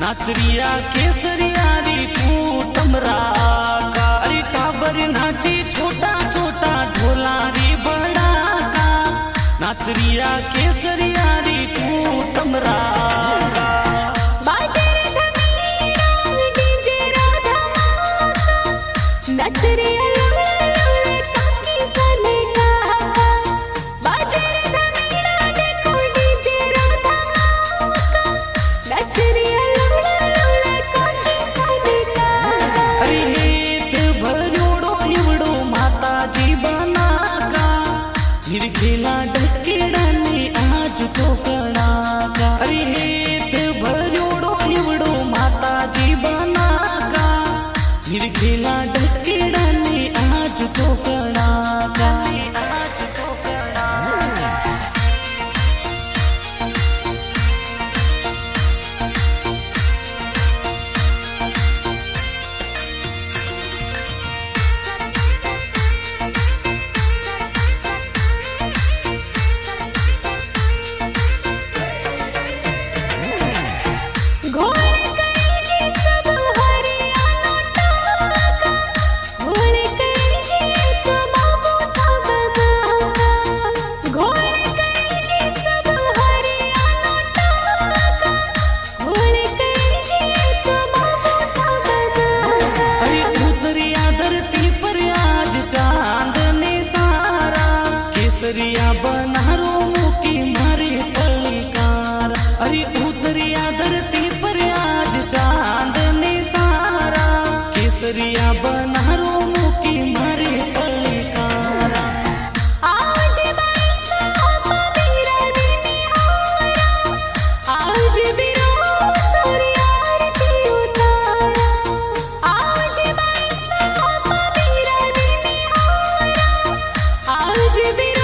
नाचरिया केसरिया री टमरा का। अरे टाबर नाची छोटा छोटा ढोला री बड़ा का। नाचरिया केसरिया री टमरा का। हिरखेला ढकेडाने आज तो कणा का। अरे हेत भरोडो एवढो माताजी बना का। हिरखेला ढकेडाने आज तो कणा का। आज तो कणा का। केसरिया बनारो मुकी मारे पलिकार। अरे उतरिया धरती पर आज चांद ने तारा। केसरिया बनारो मुकी मारे पलिकार। आज बाईसा मेरा दिन आया। आज बिरो सूर्य आरती उतारा। आज बाईसा मेरा दिन आया। आज बिरो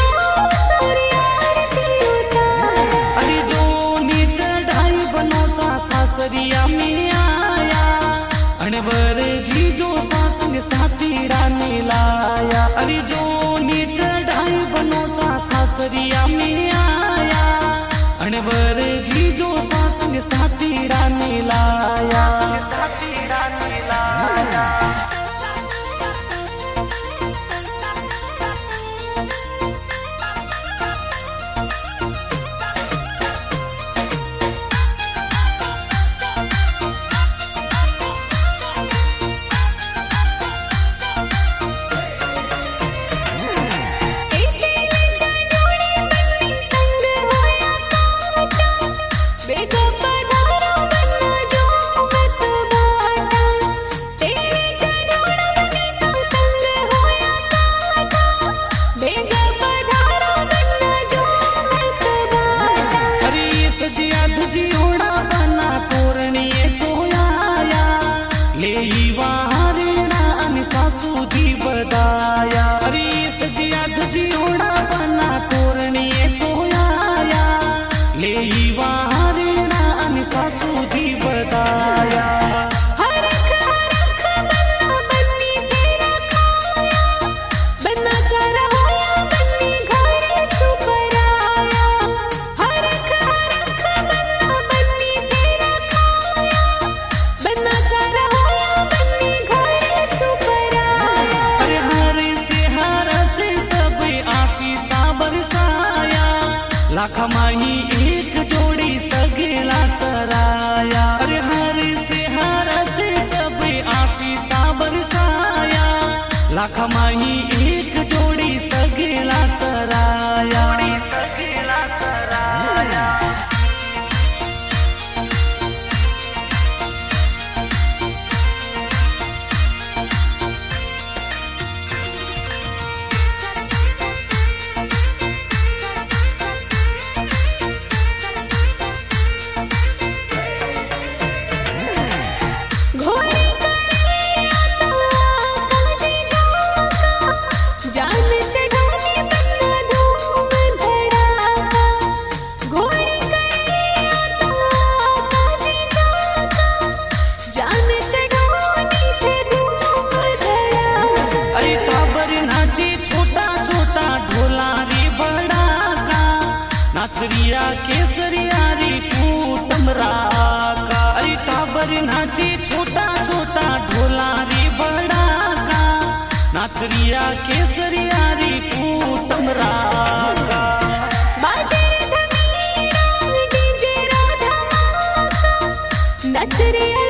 सासरिया में आया। अणवर जी जो सासंग साथीड़ा ने लाया। अरे जो ने चढ़ाई बनो सासरिया में आया। अणवर जी जो सासंग साथीड़ा ने लाया। साथीड़ा ने लाया। लाखा माही एक जोड़ी सगेला सराया। अरे हर से सब आशीषा बरसाया। लाखा माही एक जोड़ी सगेला सराया। सगेला सराया। घोड़े का नाचरिया केसरिया री कूटम राका बाजे धमीरा डीजे राधा माका नचरिया